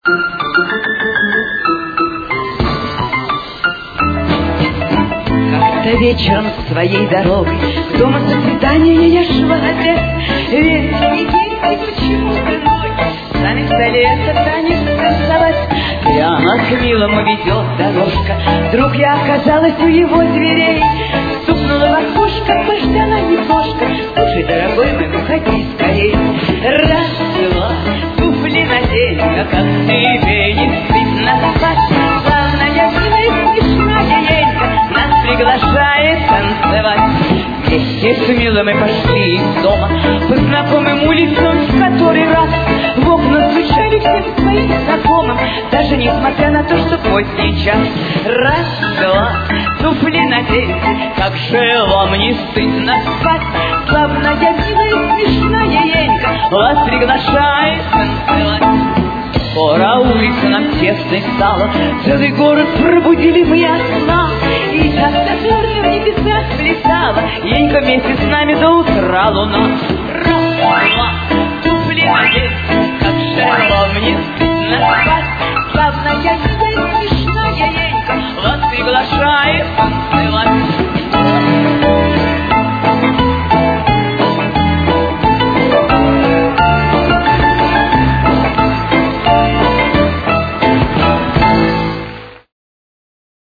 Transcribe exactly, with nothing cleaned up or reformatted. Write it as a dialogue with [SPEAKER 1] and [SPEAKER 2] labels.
[SPEAKER 1] Как-то вечером своей дорогой к дому со свидания я шла опять. Ветреный день, и почему-то ночь, сами стали это танец танцевать. Прямо к милому ведет дорожка, вдруг я оказалась у его дверей. Стукнула в окошко, пождала немножко. Слушай, дорогой мой, выходи скорей. Раз, два, туфли надень, как от тебе не стыдно спать. Славная, милая, смешная Енька нас приглашает танцевать. Вместе с милым мы пошли из дома по знакомым улицам в который раз. В окна стучали всем своим знакомым, даже несмотря на то, что поздний час. Раз, два, туфли надеть, как же вам не стыдно спать. Славная, милая, смешная Енька вас приглашает танцевать. Скоро улица нам тесной стала, целый город пробудили мы от сна. И часто зорья в небесах плясала Енька вместе с нами до утра луна. Раз, два, туфли надеть, как же вам не стыдно спать. Славная, милая, смешная Енька вас приглашает танцевать.